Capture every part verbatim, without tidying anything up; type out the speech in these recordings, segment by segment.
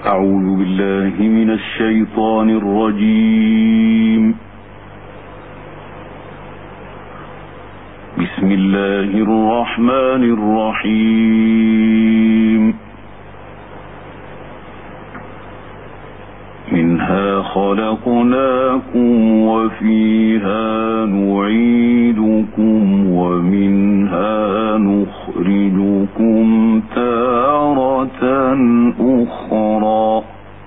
أعوذ بالله من الشيطان الرجيم. بسم الله الرحمن الرحيم. منها خلقناكم وفيها نعيدكم ومنها نخرجكم تارة أخرى.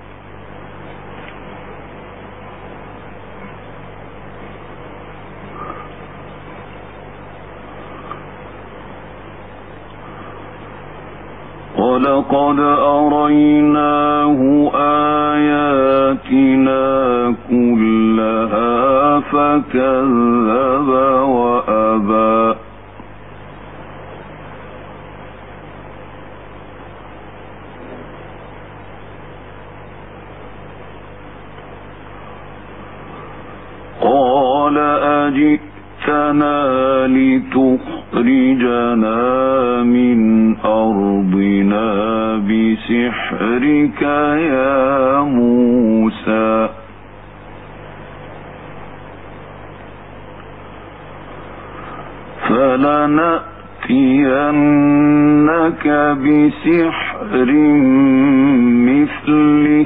ولقد أريناه آياتنا كلها فكذب وأبى. قال أجئتنا لتخرجنا من أرضنا بسحرك يا موسى. فلنأتينك بسحر مثله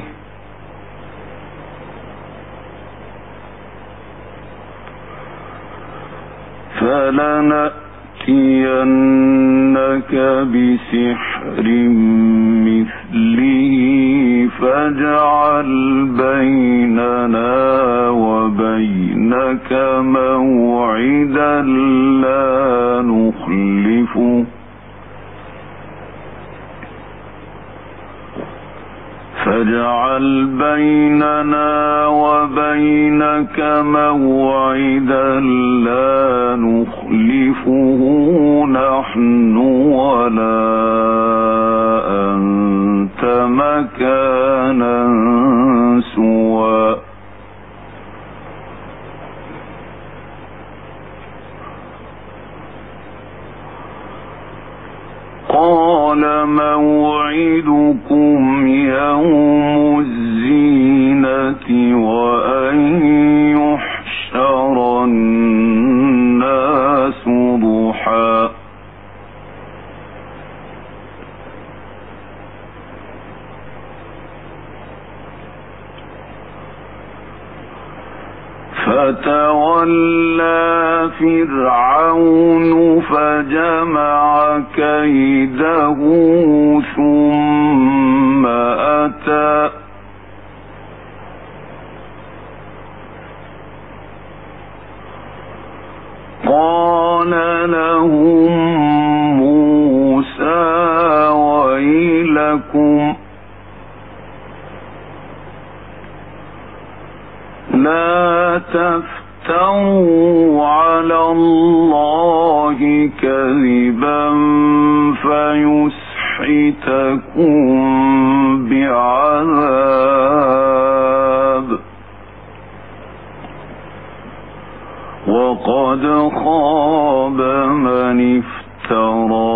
فلنأتينك بسحر مثله فاجعل بيننا وبينك موعدا لا نخلفه فاجعل بيننا وبينك موعدا لا نخلفه نحن ولا أنت مكانا سوى. قال موعدكم يوم الزينة وأن يحشر الناس ضحى. فتولى فرعون فجمع كيده ثم أتى. قال لهم موسى ويلكم لا تفتروا على الله كذبا فيسحتكم بعذاب وقد خاب من افترى.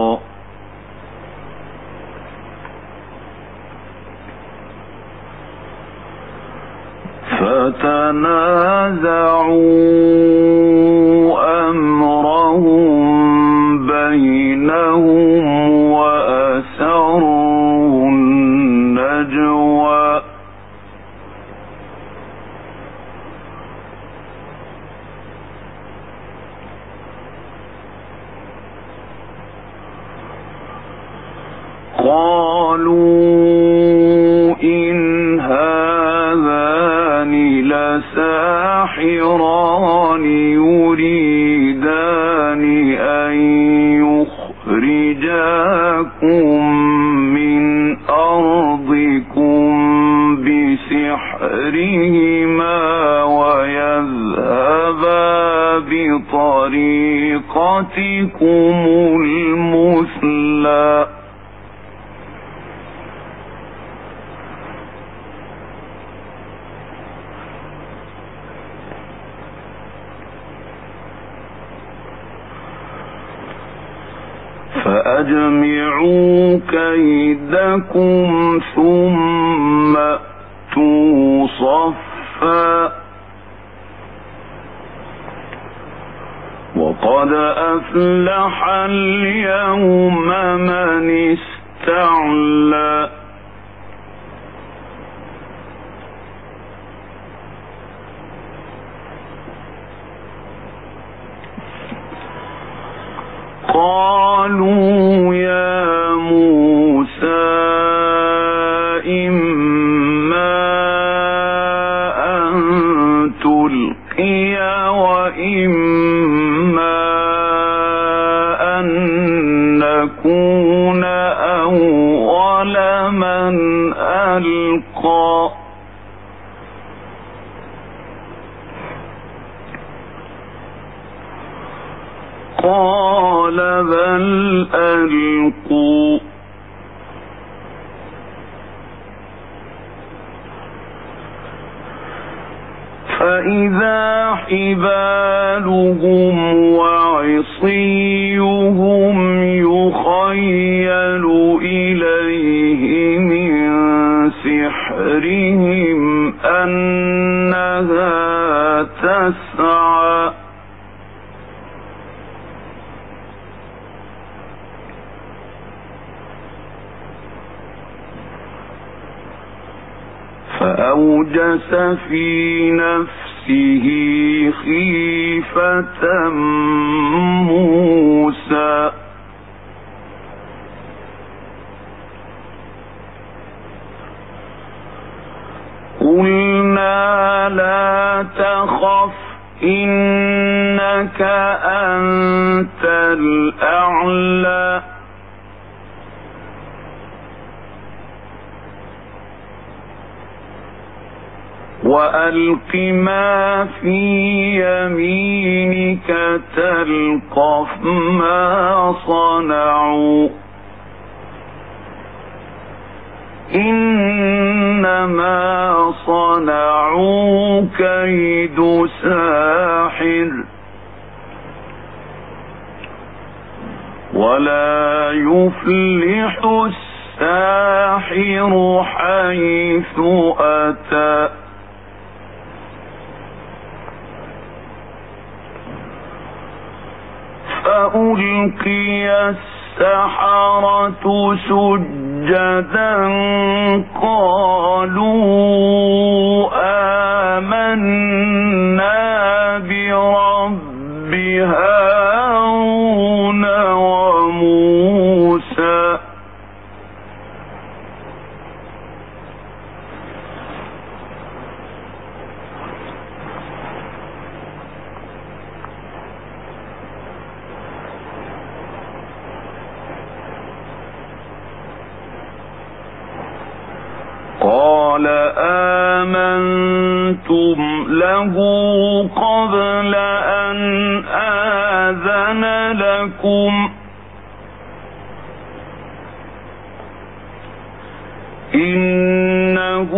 فتنازعوا أمرهم بينهم وأسروا النجوى. قالوا إن هذان لساحران يريدان أن يخرجاكم من أرضكم بسحرهما ويذهبا بطريقتكم المثلى. فأ فأجمعوا كيدكم ثم أتوا صفا وقد أفلح اليوم من استعلى قالوا يا موسى إما أن تلقي وإما أن نكون أول من ألقى قال بل ألقوا فإذا حبالهم وعصيهم يخيل إليه من سحرهم أنها تسعى فأوجس في نفسه خيفة موسى قلنا لا تخف إنك أنت الأعلى وألق ما في يمينك تلقف ما صنعوا إنما صنعوا كيد ساحر ولا يفلح الساحر حيث أتى فألقي السحرة سجدا قالوا آمنا برب هارون وموسى قال آمنتم له قبل أن آذن لكم إنه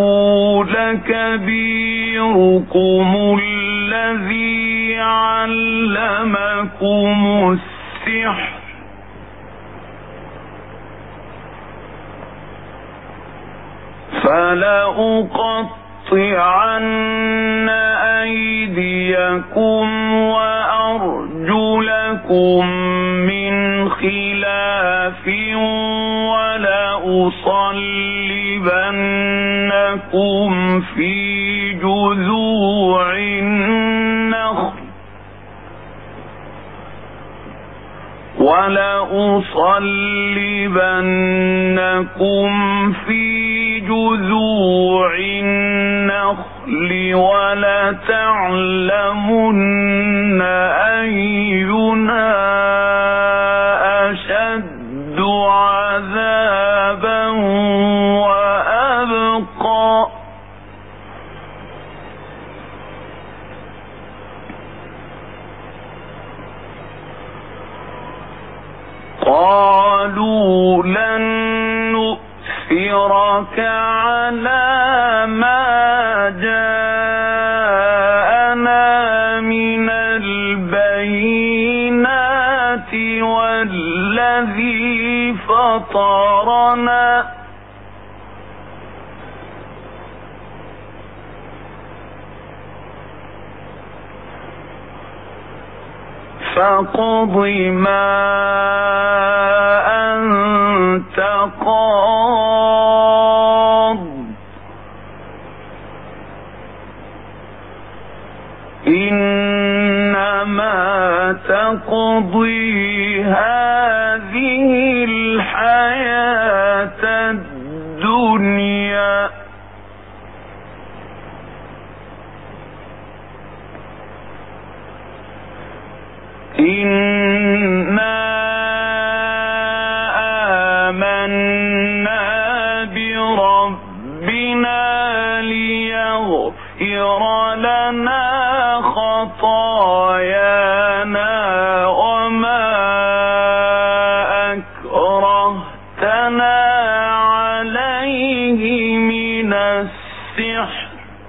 لكبيركم الذي علمكم السحر فلأقطعن أيديكم وأرجلكم من خلاف ولأصلبنكم في جذوع النخل ولأصلبنكم في جذوع النخل ولتعلمن أينا أشد عذابا وأبقى قالوا لن نؤثرك على ما جاءنا من البينات والذي فطرنا فاقض ما أنت قاض إنما تقضي هذه الحياة الدنيا إنا آمنا بربنا ليغفر لنا خطايانا وما أكرهتنا عليه من السحر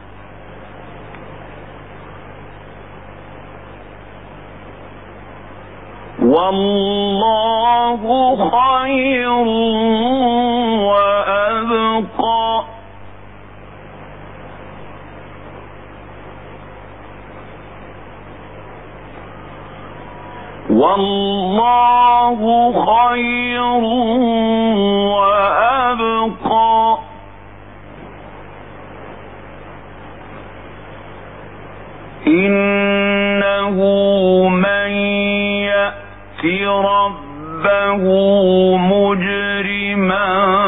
والله خير وأبقى والله خير وأبقى إنه من ربه مجرما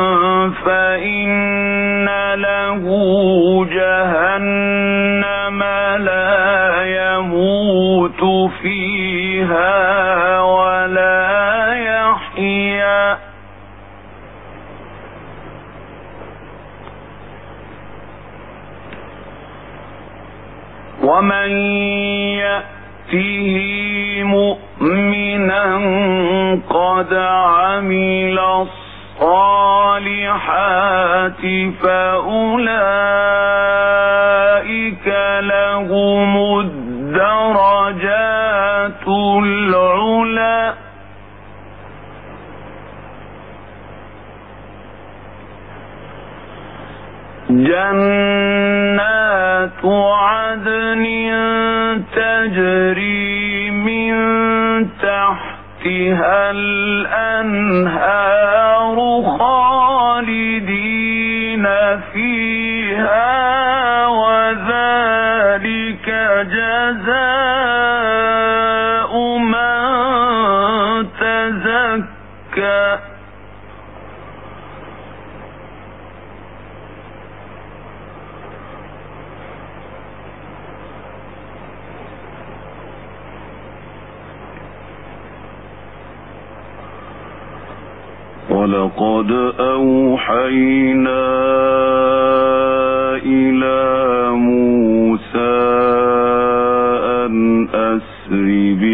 فإن له جهنم لا يموت فيها ولا يحيا ومن يأته مؤمنا قد عمل الصالحات فأولئك لهم الدرجات العلى جنات عدن تجري من تحتها الأنهار خالدين فيها وذلك جزاء من تزكى ولقد أوحينا إلى موسى أن أسر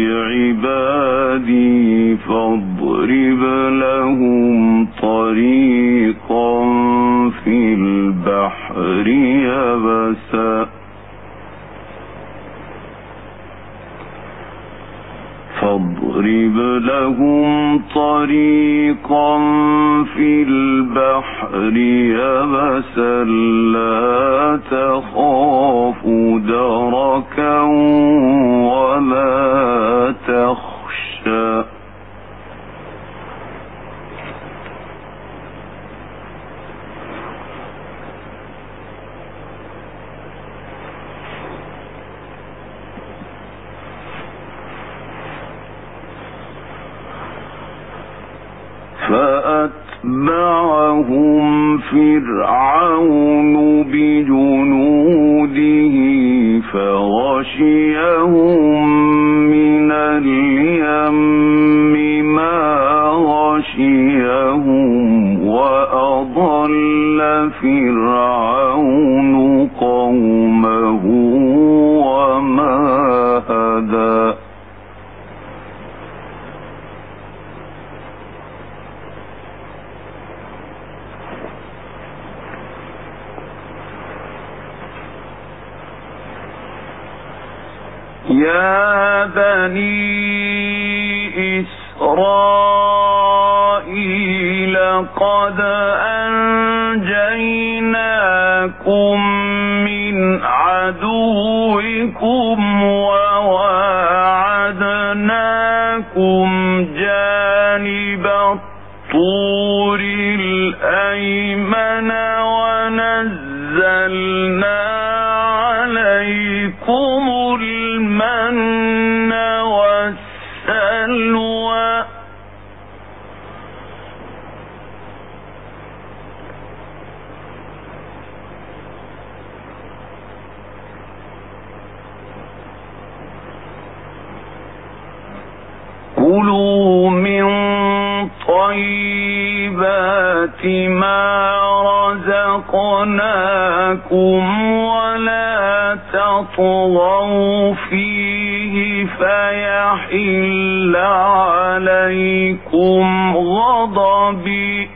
بعبادي فاضرب لهم طريقا في البحر يبسا فاضرب لهم طريقا في البحر يبسا لا تخاف دركا ولا تخشى فأتبعهم فرعون بجنوده فغشيهم من اليم ما غشيهم وأضل فرعون قومه وما هدى يا بني إسرائيل ولقد أنجيناكم من عدوكم وواعدناكم جانب الطور الأيمن ونزلنا عليكم المن والسلوى كلوا من طيبات ما رزقناكم ولا تطغوا فيه فيحل عليكم غضبي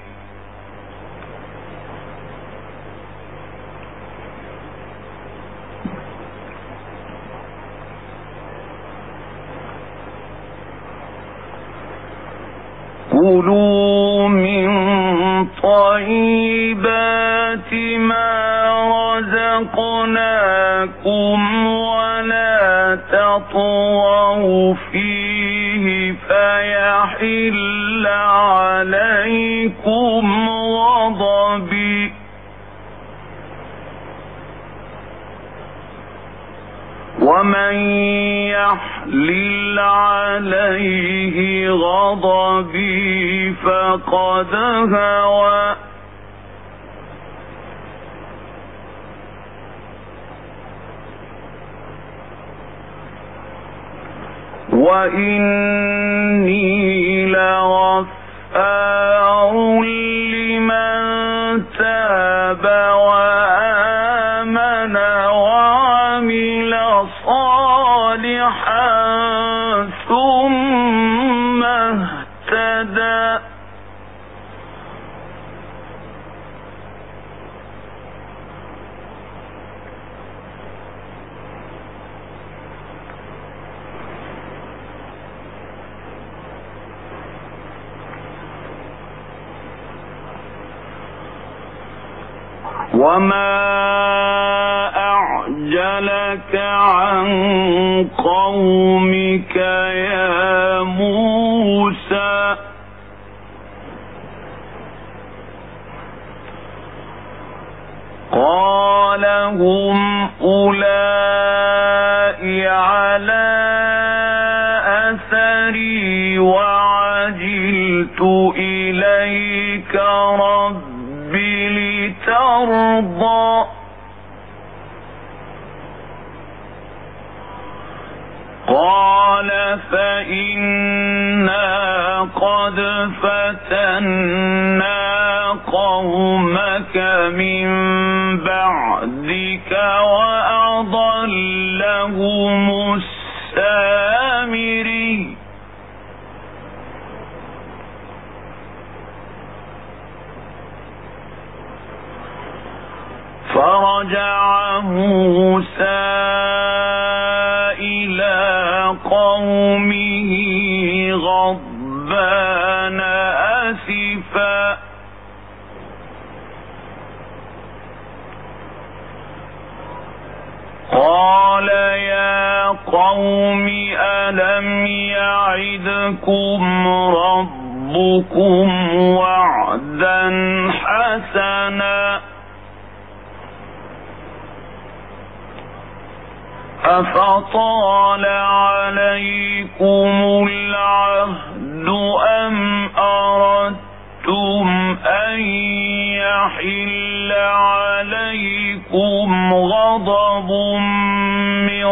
كلوا من طيبات ما رزقناكم ولا تطغوا فيه فيحل عليكم غضبي ومن يحلل عليه غضبي فقد هوى وإني لغفار لمن تاب وآمن وعمل صالحا ثم اهتدى وما أعجلك عن قومك يا موسى قال هم أولئك على أثري وعجلت إليك ربي لترضى قال فإنا قد فتنا قومك من بعدك وأضلهم السامري فرجع موسى إلى قومه غضبان أسفا قال يا قوم ألم يعدكم ربكم وعدا حسنا أفطال عليكم العهد أم أردتم أن يحل عليكم غضب من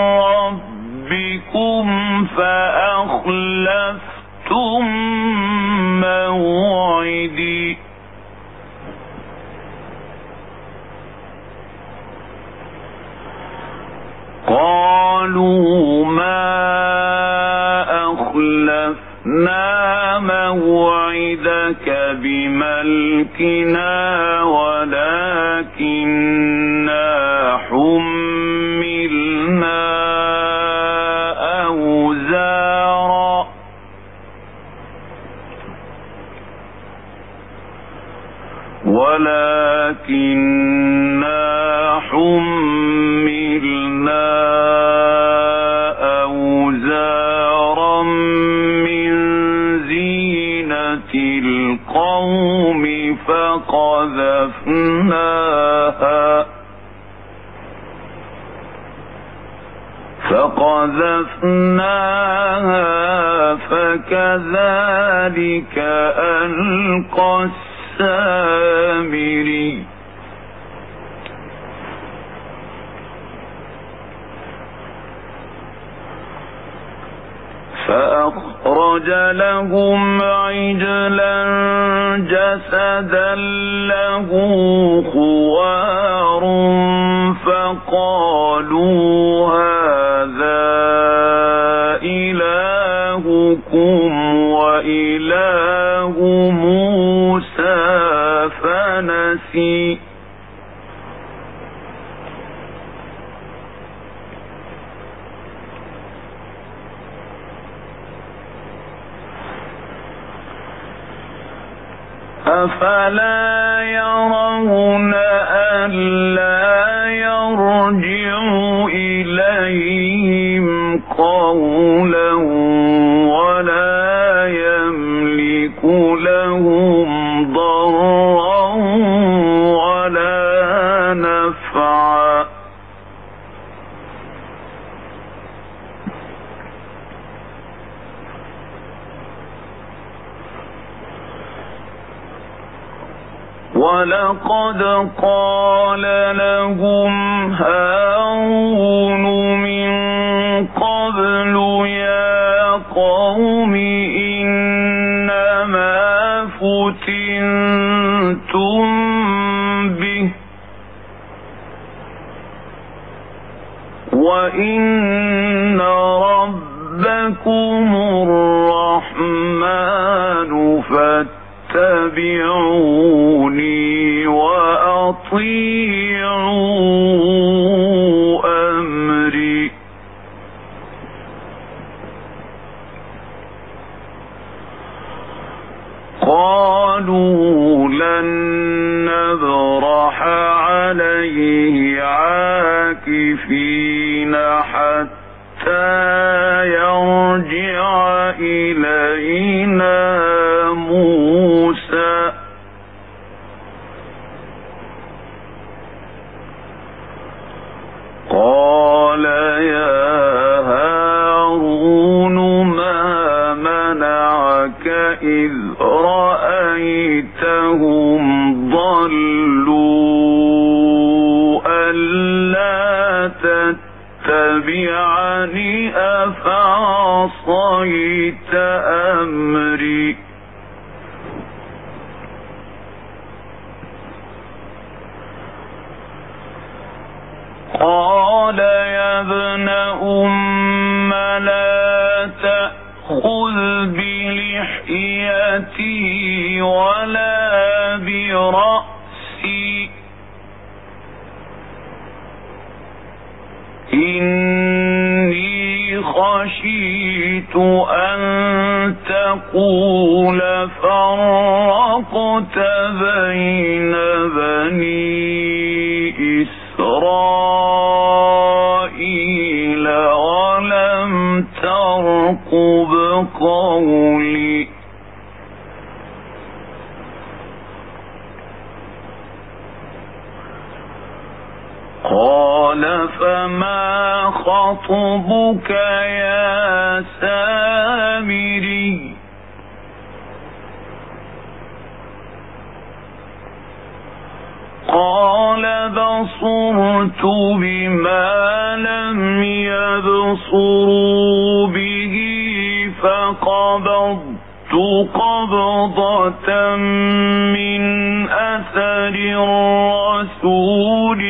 ربكم فأخلفتم موعدي قالوا ما أخلفنا موعدك بملكنا ولكننا حملنا أوزارا حملنا أوزارا من زينة القوم فقذفناها فقذفناها فكذلك ألقى السامري فأخرج لهم عجلا جسدا له خوار فقالوا هذا إلهكم وإله موسى فنسي أفلا يرون ألا يرجع إليهم قولا ولا يملك لهم ضرا ولا نفعا ولقد قال لهم هارون من قبل يا قوم إنما فتنتم به وإن ربكم الرحمن فاتبعوني وأطيعوا أمري قالوا لن نبرح عليه عاكفين حتى يرجع إلينا موسى قال يا هارون ما منعك إذ رأيتهم ضلوا ألا تتبعني أفعصيت أمري قال يا ابن أم لا تأخذ بلحيتي ولا برأسي إني خشيت أن تقول فرقت بين بني إسرائيل ولم ترقب قولي قال فما خطبك يا سامري قال بصرت بما لم يبصروا به فقبضت قبضة من أثر الرسول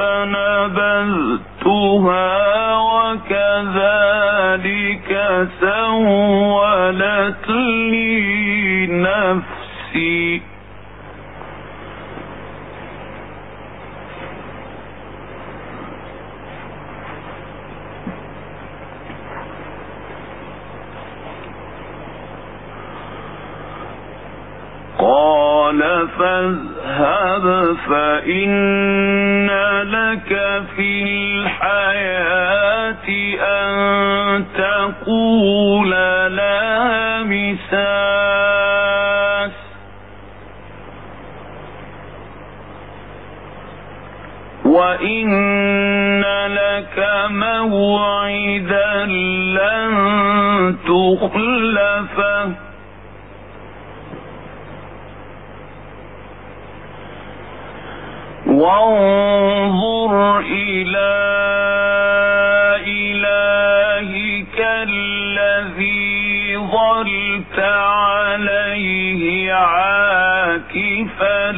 فنبذتها وكذلك سولت لي نفسي قال فاذهب فإن لك لك في الحياة أن تقول لا مساس وإن لك موعدا لن تخلفه وانظر إلى إلهك الذي ظلت عليه عاكفا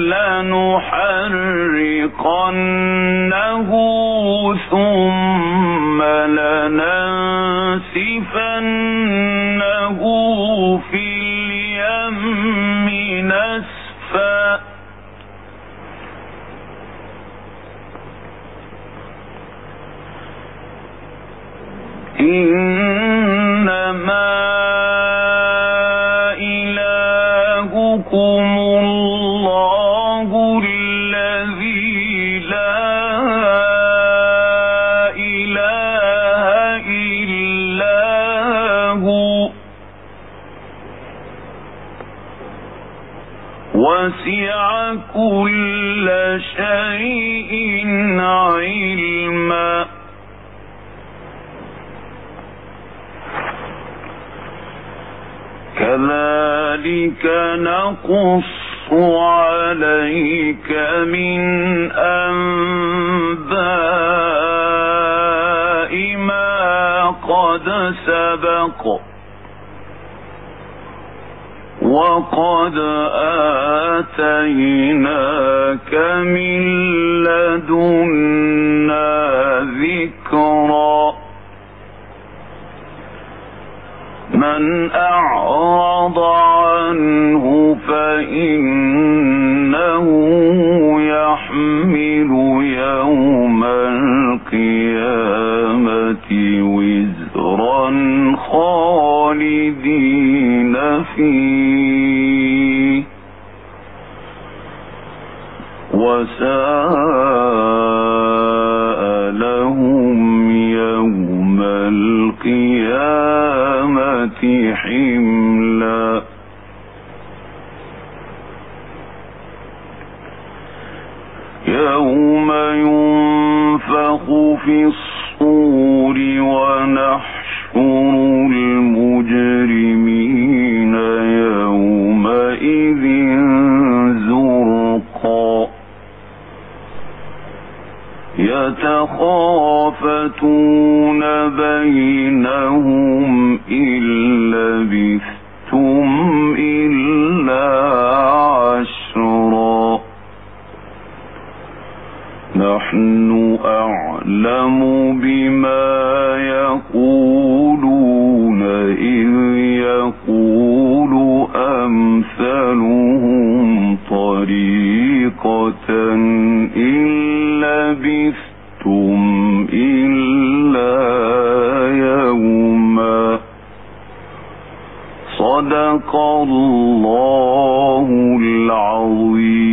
لنحرقنه ثم لننسفنه في اليم نسفا إنما إلهكم الله الذي لا إله إلا هو وسع كل شيء علما كذلك نقص عليك من أنباء ما قد سبق وقد آتيناك من لدنا ذكرا من أعرض عنه فإنه يحمل يوم القيامة وزرا خالدين فيه وساء لهم يوم القيامة حملا يوم ينفخ في الصور ونحشر المجرمين يومئذ زرقا يتخافتون بينهم إن لبثتم إلا عشرا نحن أعلم بما يقولون إذ يقول أمثلهم طريقة إن لبثتم إلا يوما صدق الله العظيم.